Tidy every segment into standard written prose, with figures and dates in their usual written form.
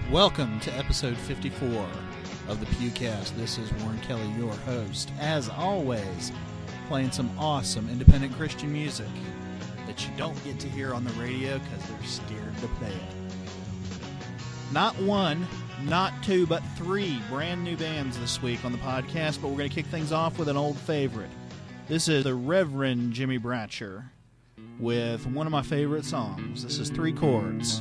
Welcome to episode 54 of the Pewcast. This is Warren Kelly, your host. As always, playing some awesome independent Christian music that you don't get to hear on the radio because they're scared to play it. Not one, not two, but three brand new bands this week on the podcast, but we're going to kick things off with an old favorite. This is the Reverend Jimmy Bratcher with one of my favorite songs. This is Three Chords.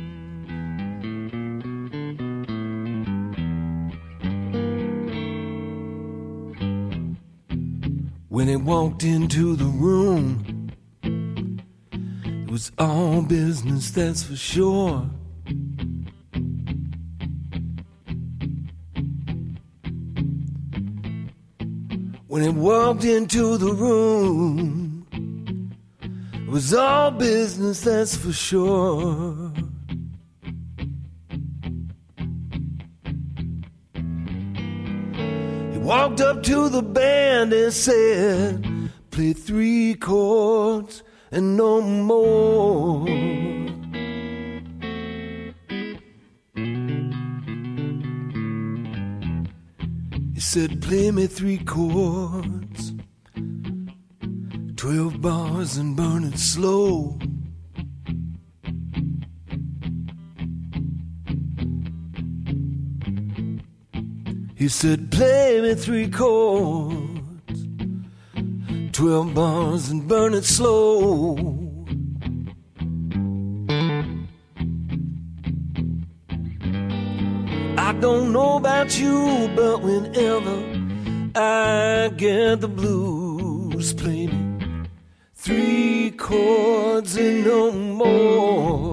When he walked into the room, it was all business, that's for sure. When he walked into the room, it was all business, that's for sure. Walked up to the band and said, play three chords and no more. He said, play me three chords, 12 bars and burn it slow. He said, play me three chords, 12 bars and burn it slow. I don't know about you, but whenever I get the blues, play me three chords and no more.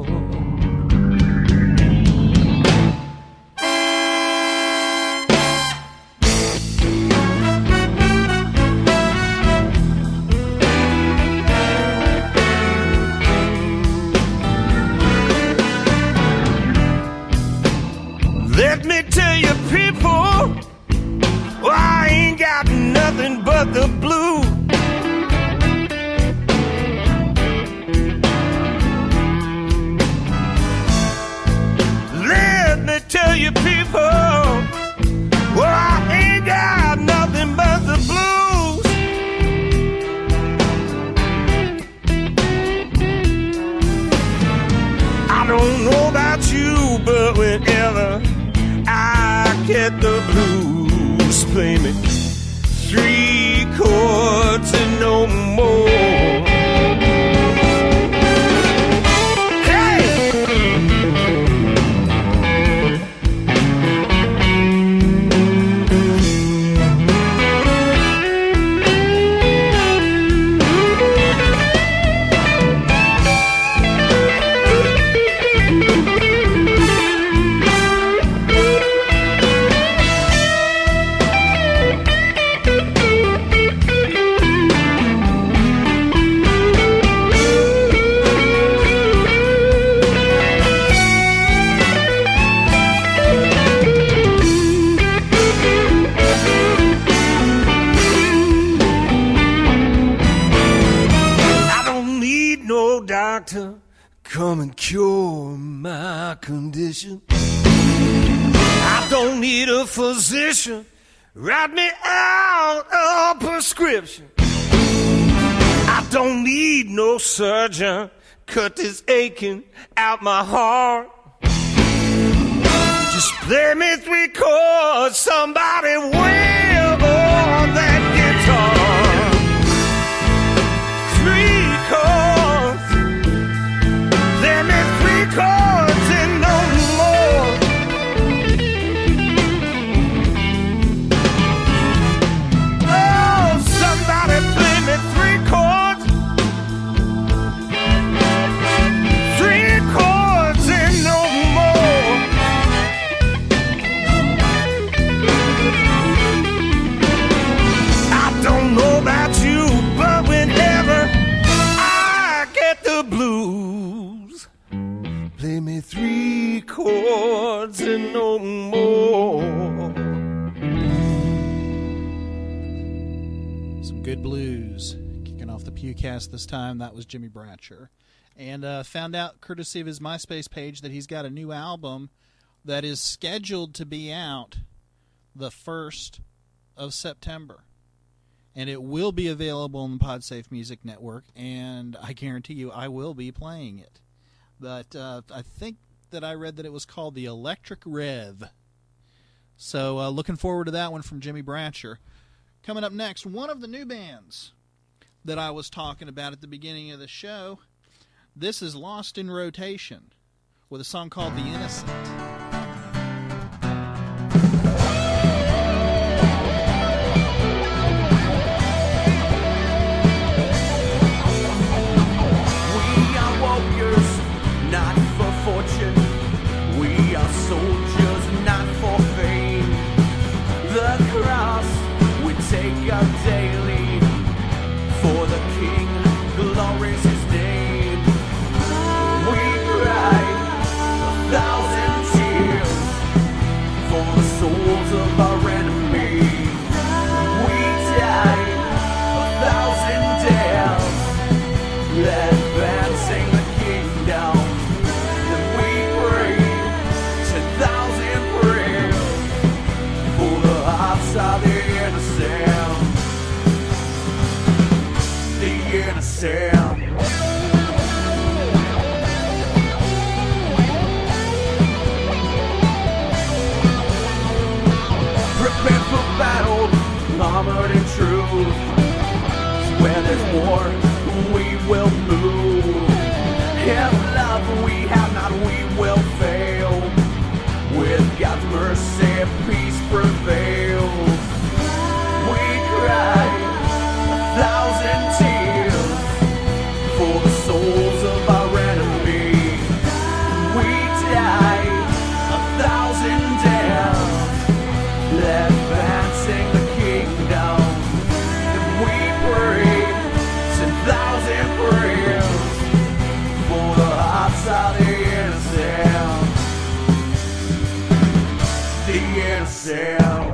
Let me tell you, people, well, I ain't got nothing but the blue. Let me tell you, people, well, I ain't got nothing but the blues. I don't know about you, but whenever I get the blues, play me three chords and no more. Come and cure my condition. I don't need a physician, write me out a prescription. I don't need no surgeon, cut this aching out my heart. Just play me three chords, somebody wail on that guitar. Three chords. Let me three chords and no more. Oh, somebody play me three chords. Three chords and no more. I don't know about you, but whenever I get the blues, play me three chords and no more. Some good blues. Kicking off the Pewcast this time, that was Jimmy Bratcher. And found out, courtesy of his MySpace page, that he's got a new album that is scheduled to be out the 1st of September. And it will be available on the PodSafe Music Network, and I guarantee you I will be playing it. But I think that I read that it was called the Electric Rev. So looking forward to that one from Jimmy Bratcher. Coming up next, one of the new bands that I was talking about at the beginning of the show. This is Lost in Rotation with a song called The Innocent. Not for fortune, we are soldiers, not for fame. The cross we take up daily, for the King glories his name. We cry 1,000 tears for the souls of our enemies. We die 1,000 deaths, advancing the kingdom. Of the innocent, the innocent. Prepare for battle, armored in truth. Where there's war, we will move. If love we have not, we will fail. With God's mercy, peace prevails. We cry 1,000 tears for the souls of our enemies. We die 1,000 deaths, advancing the kingdom. And we pray 10,000 prayers for the hearts of the innocent. The innocent.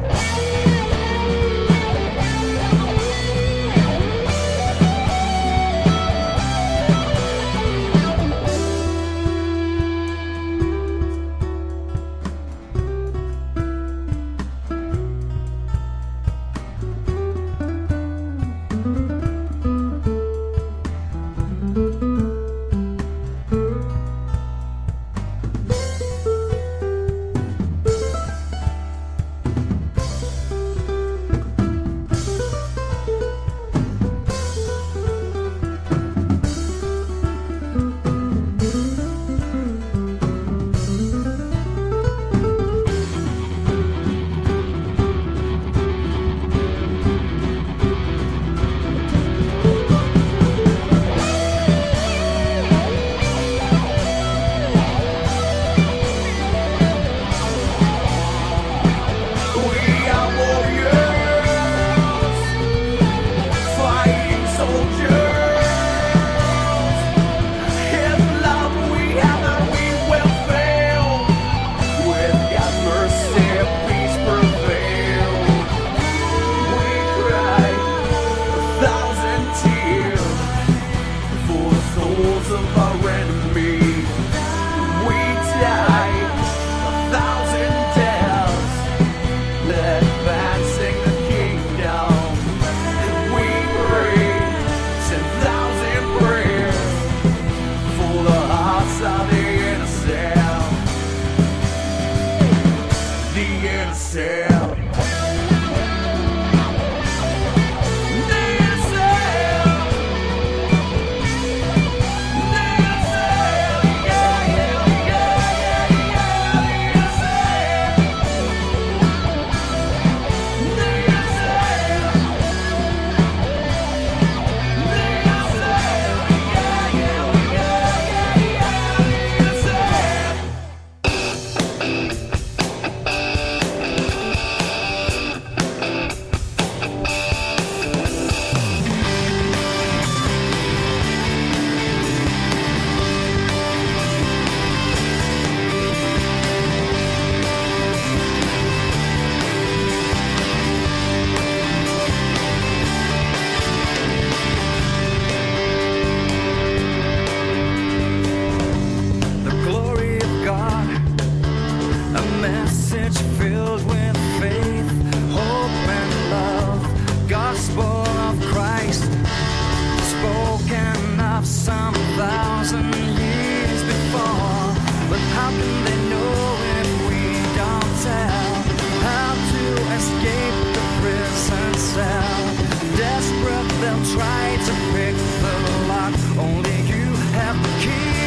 message filled with faith, hope, and love. Gospel of Christ, spoken of some 1,000 years before. But how can they know if we don't tell? How to escape the prison cell? Desperate, they'll try to pick the lock. Only you have the key.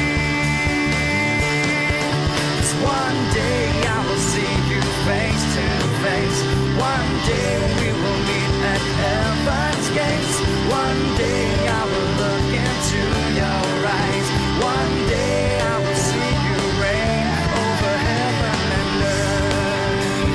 'Cause one day I will see you face to face. One day we will meet at heaven's gates. One day I will look into your eyes. One day I will see you reign over heaven and earth.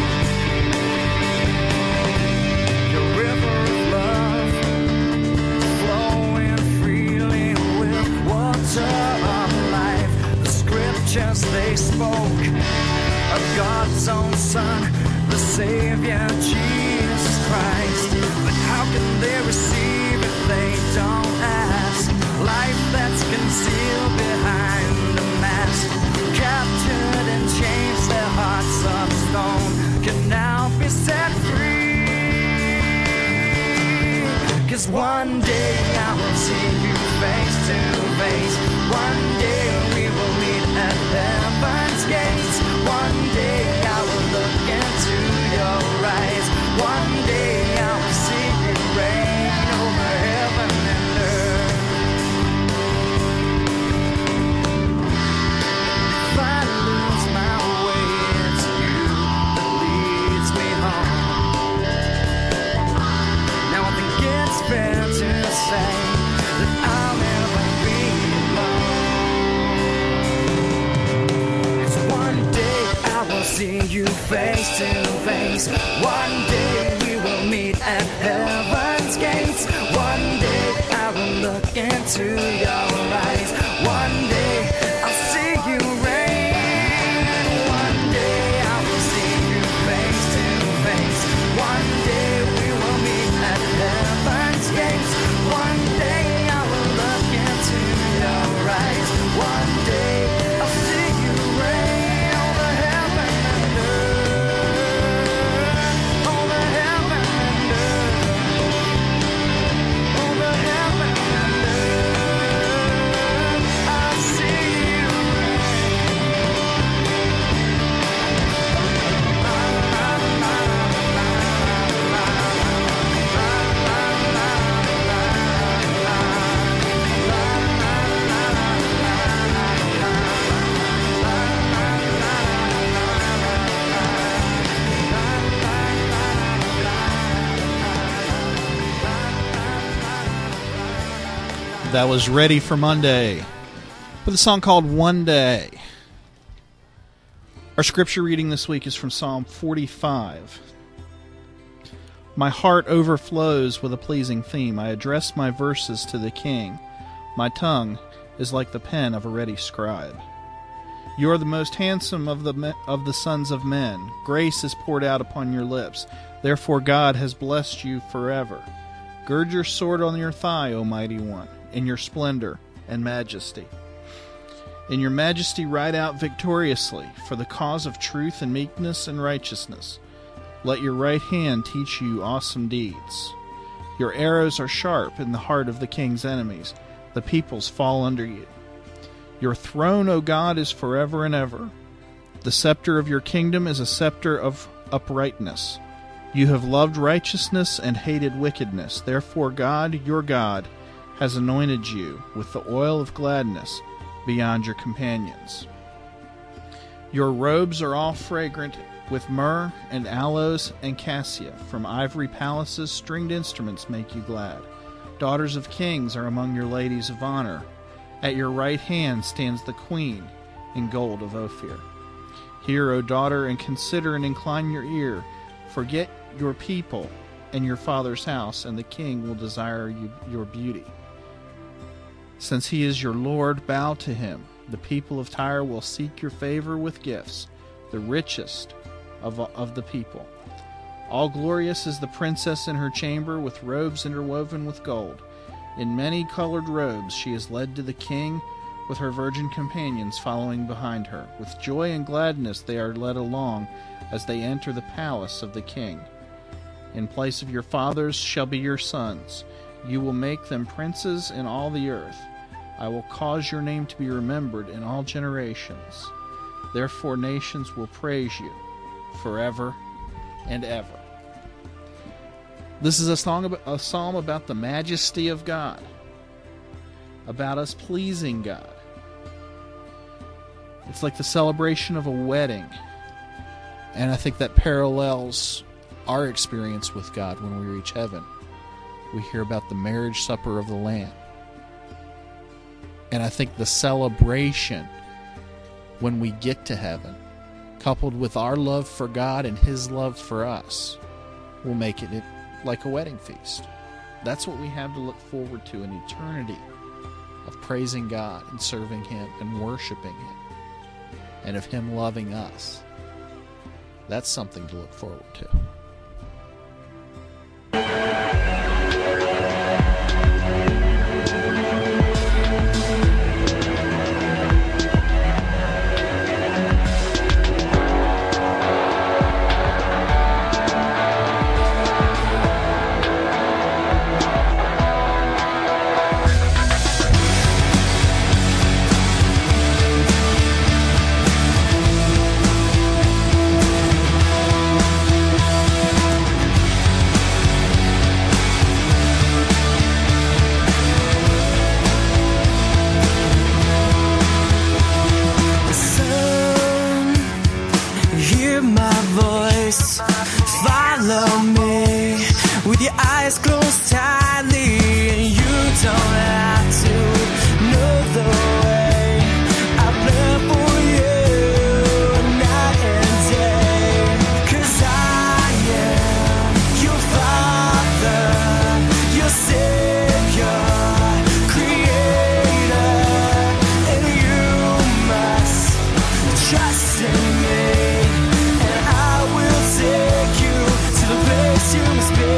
Your river of love, flowing freely with water of life. The scriptures they spoke of God's own Son, the Savior, Jesus Christ. But how can they receive if they don't ask? Life that's concealed behind a mask, captured in chains, their hearts of stone, can now be set free. 'Cause one day I will see you face to face. One day we will meet at heaven's gates. One day I will look into your eyes. One day I will see you reign over heaven and earth. If I lose my way, it's you that leads me home. Now I think it's fair to say that I'll never be alone. 'Cause one day I will see you face to face. One day we will meet at heaven's gates. One day I will look into your eyes. One day I'll see you reign. One day I will see you face to face. One day we will meet at heaven's gates. One day I will look into your eyes. One day I'll see you reign over heaven and earth. Over heaven and earth. Over heaven and earth. I'll see you That was Ready for Monday with a song called One Day. Our scripture reading this week is from Psalm 45. My heart overflows with a pleasing theme. I address my verses to the King. My tongue is like the pen of a ready scribe. You are the most handsome of the sons of men. Grace is poured out upon your lips. Therefore God has blessed you forever. Gird your sword on your thigh, O mighty one, in your splendor and majesty. In your majesty ride out victoriously for the cause of truth and meekness and righteousness. Let your right hand teach you awesome deeds. Your arrows are sharp in the heart of the king's enemies. The peoples fall under you. Your throne, O God, is forever and ever. The scepter of your kingdom is a scepter of uprightness. You have loved righteousness and hated wickedness. Therefore God, your God, has anointed you with the oil of gladness beyond your companions. Your robes are all fragrant with myrrh and aloes and cassia. From ivory palaces, stringed instruments make you glad. Daughters of kings are among your ladies of honor. At your right hand stands the queen in gold of Ophir. Hear, O daughter, and consider and incline your ear. Forget your people and your father's house, and the king will desire your beauty. Since he is your Lord, bow to him. The people of Tyre will seek your favor with gifts, the richest of the people. All glorious is the princess in her chamber, with robes interwoven with gold. In many colored robes she is led to the king. with her virgin companions following behind her. With joy and gladness they are led along as they enter the palace of the king. In place of your fathers shall be your sons. You will make them princes in all the earth. I will cause your name to be remembered in all generations. Therefore nations will praise you forever and ever. This is a psalm about the majesty of God, about us pleasing God. It's like the celebration of a wedding, and I think that parallels our experience with God when we reach heaven. We hear about the marriage supper of the Lamb, and I think the celebration when we get to heaven, coupled with our love for God and His love for us, will make it like a wedding feast. That's what we have to look forward to, an eternity of praising God and serving Him and worshiping Him, and of Him loving us. That's something to look forward to. Follow me with your eyes closed tightly, and you don't have to know the way. I plan for you night and day, 'cause I am your Father, your Savior, Creator, and you must trust in me. You must be.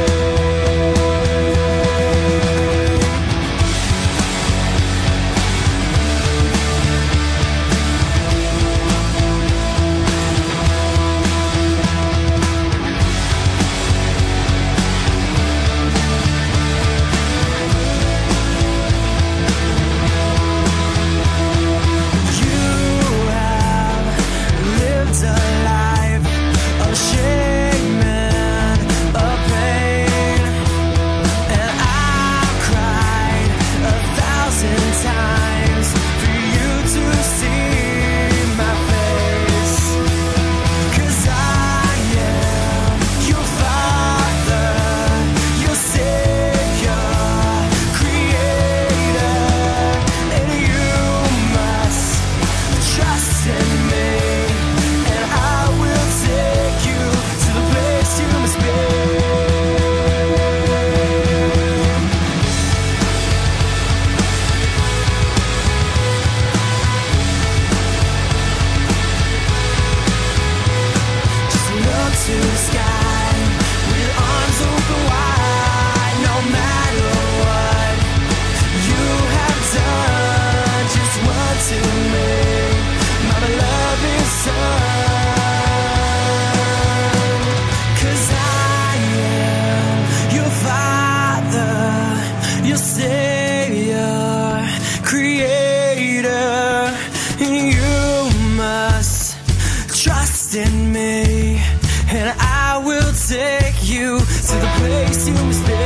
Your Savior, Creator, and you must trust in me, and I will take you to the place you must be.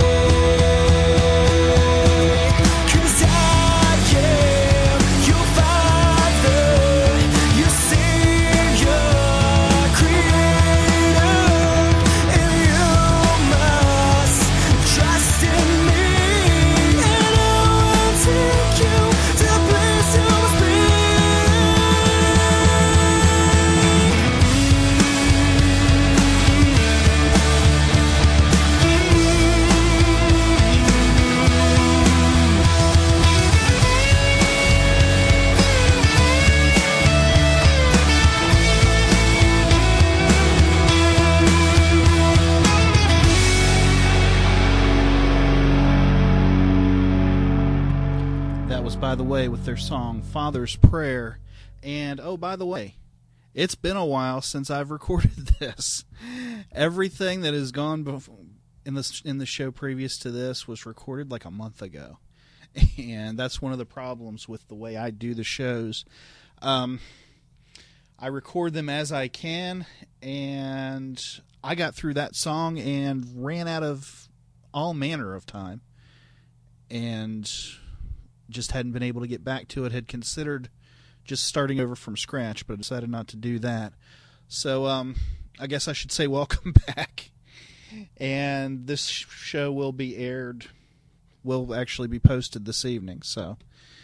'Cause I am your Father, your Savior, Creator, and you must trust in me. By the Way with their song Father's Prayer. And oh, by the way, it's been a while since I've recorded this. Everything that has gone in the show previous to this was recorded like a month ago. And that's one of the problems with the way I do the shows. I record them as I can, and I got through that song and ran out of all manner of time. And just hadn't been able to get back to it. Had considered just starting over from scratch, but I decided not to do that. So I guess I should say welcome back. And this show will be aired, will actually be posted this evening. So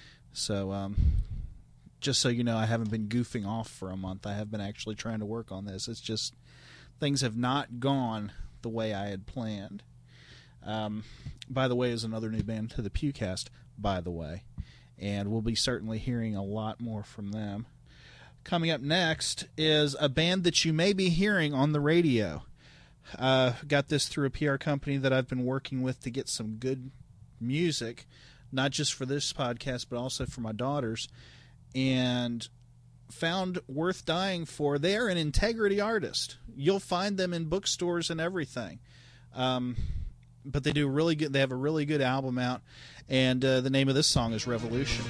just so you know, I haven't been goofing off for a month. I have been actually trying to work on this. It's just things have not gone the way I had planned. By the Way is another new band to the Pewcast, by the way, and we'll be certainly hearing a lot more from them. Coming up next is a band that you may be hearing on the radio. Got this through a PR company that I've been working with to get some good music, not just for this podcast, but also for my daughters, and found worth dying for. They are an integrity artist. You'll find them in bookstores and everything. But they do really good. They have a really good album out, and the name of this song is Revolution.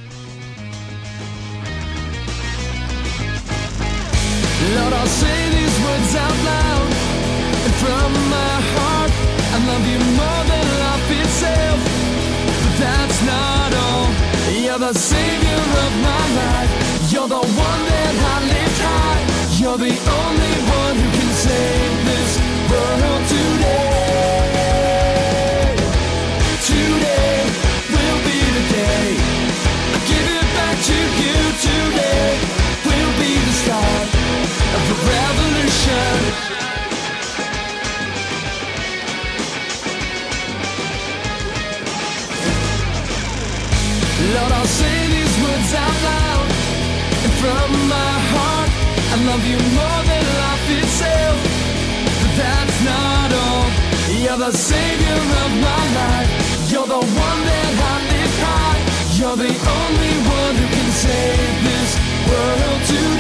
Lord, I'll say these words out loud, and from my heart, I love you more than life itself. But that's not all. You're the savior of my life. You're the one that I lift high. You're the only one who can save this world today. Today will be the day. I give it back to you. Today will be the start of the revolution. Lord, I'll say these words out loud, and from my heart, I love you more than life itself. But that's not all. You're the savior of my life. You're the one that I lift high. You're the only one who can save this world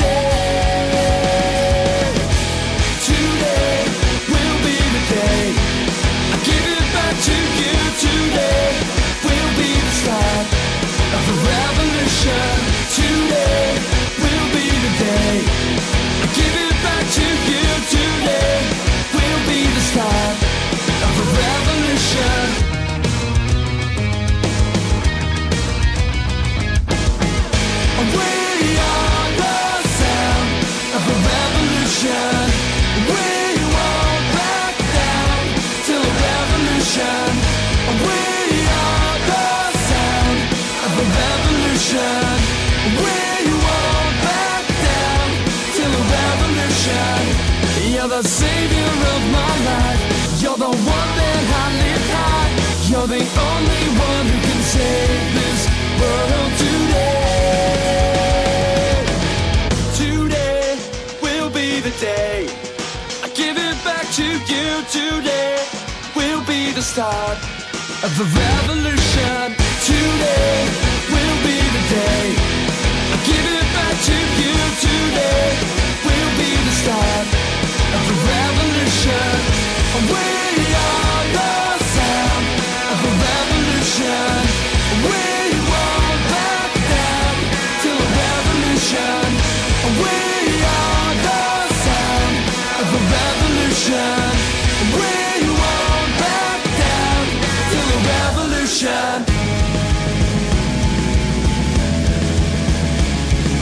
today. Today will be the day. I give it back to you. Today will be the start of the revolution. Today will be the day. I give it back to you. Today will be the start of the revolution. We are the sound of a revolution. We won't back down till a revolution. We are the sound of a revolution. We won't back down till a revolution. You're the savior of my life. You're the one that I lift high. You're the only one who can save this world today. Day. I give it back to you. Today will be the start of the revolution. Today will be the day. I give it back to you. Today will be the start of the revolution. We are the sound of a revolution. We won't back down till a revolution. We are the of a revolution. We won't back down till a revolution.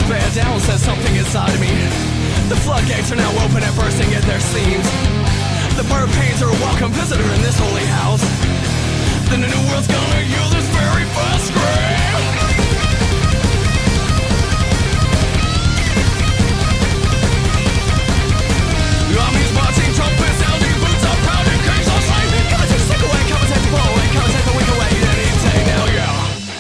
bear down, says something inside of me. The floodgates are now open and bursting at their seams. The bird pains are a welcome visitor in this holy house. Then the new world's gonna yield its very first scream. Armies marching, trumpets sounding, boots are pounding, kings are slain. Come and take the sick away, come and take the blow away, come and take the weak away any day now, yeah.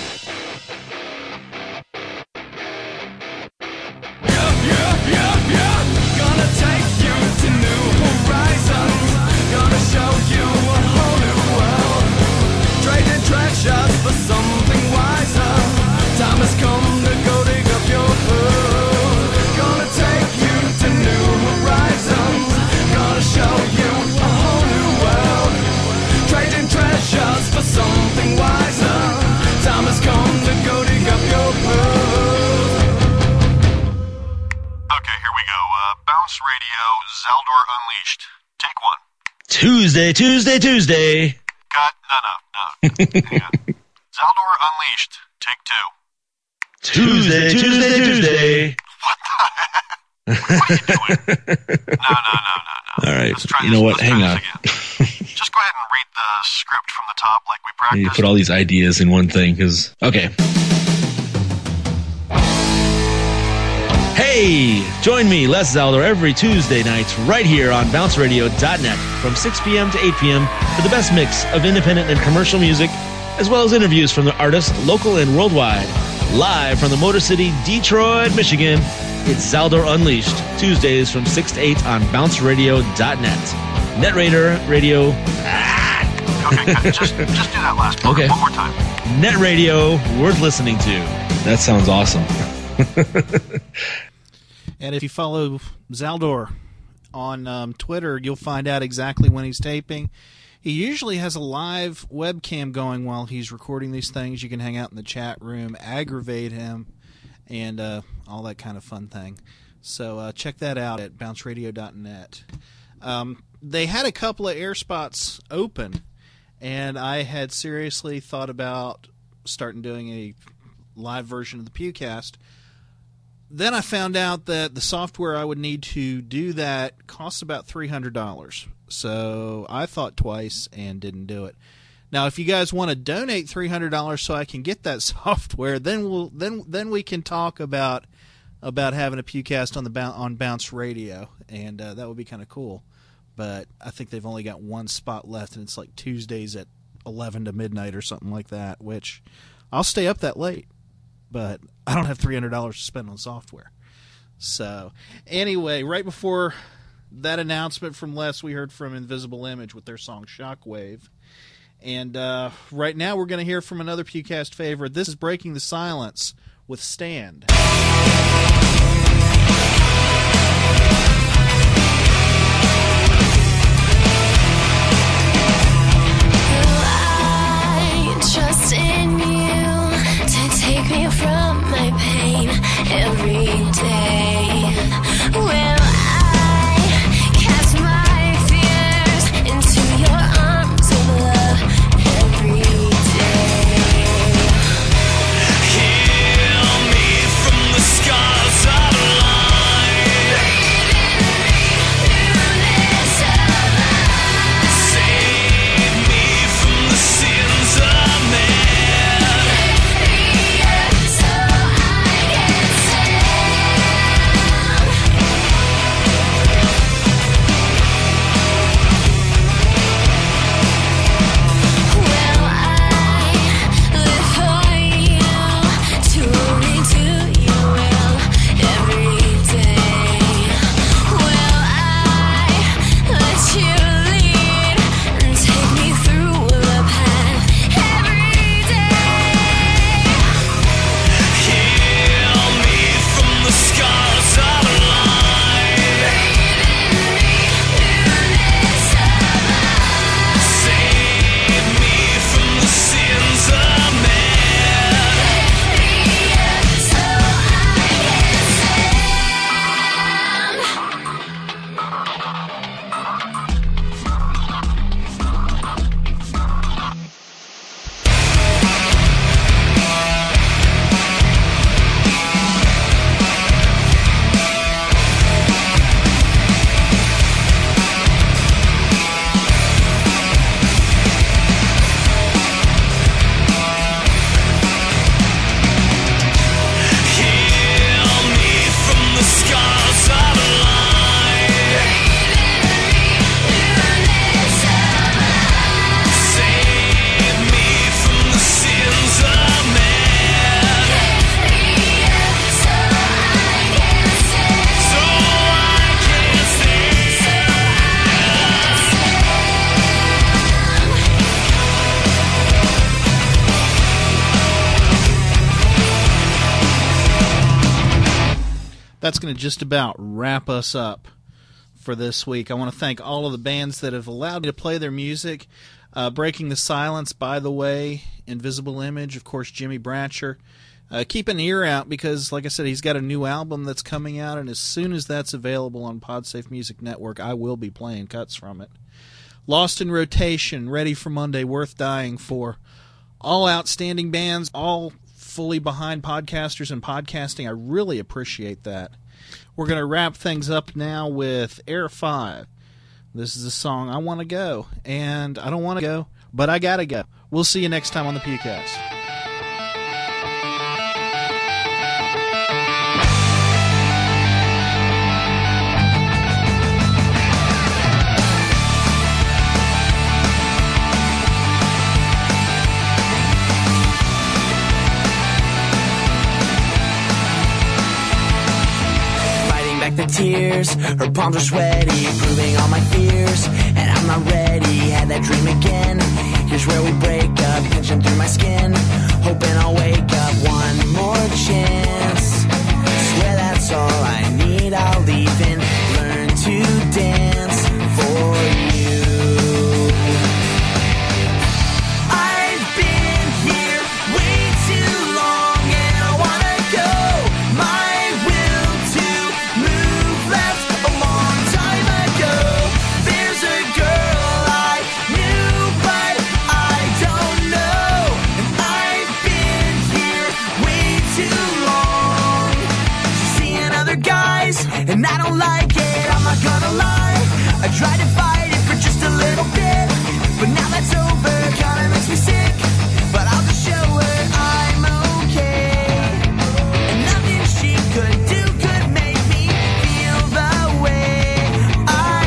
Yeah. Gonna take you to new horizons. Gonna show you a whole new world. Trading treasures for something wiser. Time has come to go dig up your hood. Gonna take you to new horizons. Gonna show you a whole new world. Trading treasures for something wiser. Time has come to go dig up your hood. Okay, here we go. Bounce Radio, Zaldor Unleashed. Take one. Tuesday. Cut. No. Hang on. Zaldor Unleashed. Take two. Tuesday. What the heck? What are you doing? No. All right. Let's try You this. know what? Let's try Hang this on. again. Just go ahead and read the script from the top like we You practiced. put all these ideas in one thing, because... Okay. Hey! Join me, Les Zaldor, every Tuesday night right here on bounceradio.net from 6 p.m. to 8 p.m. for the best mix of independent and commercial music, as well as interviews from the artists, local and worldwide. Live from the Motor City, Detroit, Michigan, it's Zaldor Unleashed, Tuesdays from 6 to 8 on bounceradio.net. Netraider Radio... Okay, cut. Just do that last part. Okay. One more time. Net Radio, worth listening to. That sounds awesome. And if you follow Zaldor on Twitter, you'll find out exactly when he's taping. He usually has a live webcam going while he's recording these things. You can hang out in the chat room, aggravate him, and all that kind of fun thing. So check that out at bounceradio.net. They had a couple of air spots open, and I had seriously thought about starting doing a live version of the Pewcast. Then I found out that the software I would need to do that costs about $300. So I thought twice and didn't do it. Now, if you guys want to donate $300 so I can get that software, then we can talk about having a Pewcast on Bounce Radio, and that would be kind of cool. But I think they've only got one spot left, and it's like Tuesdays at 11 to midnight or something like that, which I'll stay up that late. But I don't have $300 to spend on software. So, anyway, right before that announcement from Les, we heard from Invisible Image with their song Shockwave. And right now we're going to hear from another Pewcast favorite. This is Breaking the Silence with Stand. Trust in you to take me from my pain every day. Will I cast my fears into your arms of love every day? Heal me from the scars That's going to just about wrap us up for this week. I want to thank all of the bands that have allowed me to play their music. Breaking the Silence, by the way, Invisible Image, of course, Jimmy Bratcher. Keep an ear out because, like I said, he's got a new album that's coming out, and as soon as that's available on Podsafe Music Network, I will be playing cuts from it. Lost in Rotation, Ready for Monday, Worth Dying For. All outstanding bands, all fully behind podcasters and podcasting. I really appreciate that. We're going to wrap things up now with Air 5. This is a song, I Want to Go, and I don't want to go, but I got to go. We'll see you next time on the PewCast. The tears, her palms are sweaty, proving all my fears, and I'm not ready. Had that dream again. Here's where we break up, pinching through my skin, hoping I'll wake up one more chance. Swear that's all I need. I'll even learn to dance for you. I've been here way too long, and I wanna go. My will to move left a long time ago. There's a girl I knew, but I don't know. And I've been here way too long. She's seeing other guys, and I don't like it. I'm not gonna lie. I tried to fight it for just a little bit, but now that's over. Kinda makes me sick, but I'll just show her I'm okay. And nothing she could do could make me feel the way I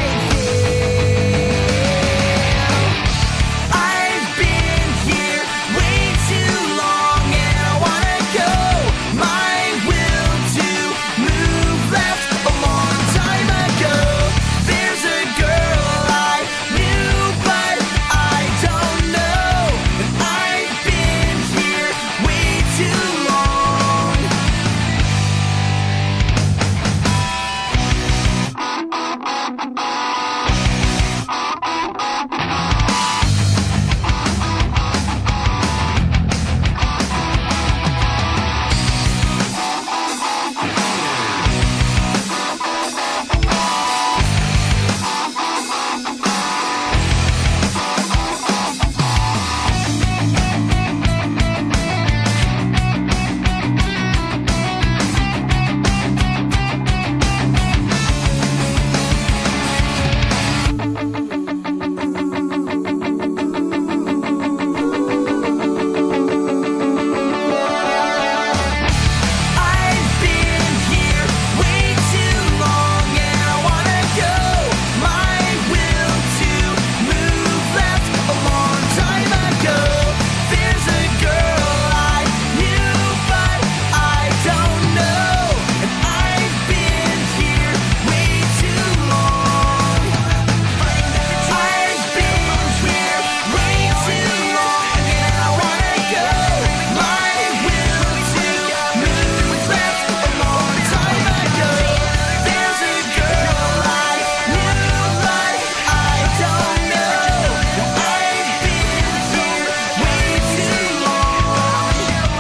feel. I've been here way too long, and I wanna go. My will to move left a long time ago. There's a girl I knew, but I don't know. And I've been here way too long. I've been here way too long, and I wanna go. My will to move left a long time ago. There's a girl I knew, but I don't know. And I've been here way too long. I've been here way too long, and I wanna go. My will to move left a long time ago. There's a girl I knew, but I don't know. I've been here way too long.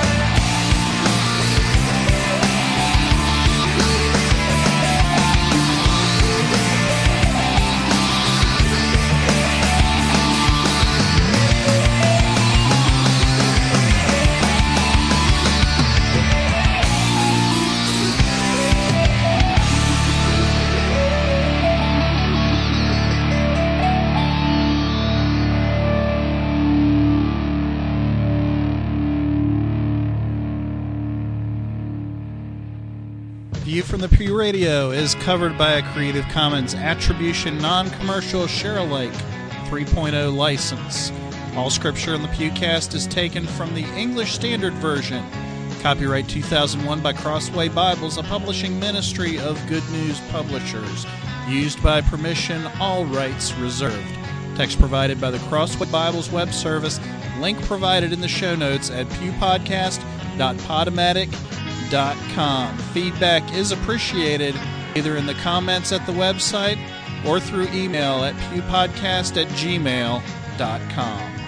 View from the Pew Radio is covered by a Creative Commons Attribution Non-Commercial Share-alike 3.0 license. All scripture in the PewCast is taken from the English Standard Version. Copyright 2001 by Crossway Bibles, a publishing ministry of Good News Publishers. Used by permission, all rights reserved. Text provided by the Crossway Bibles web service. Link provided in the show notes at pewpodcast.podomatic.com. pewpodcast@gmail.com. Feedback is appreciated either in the comments at the website or through email at pewpodcast@gmail.com.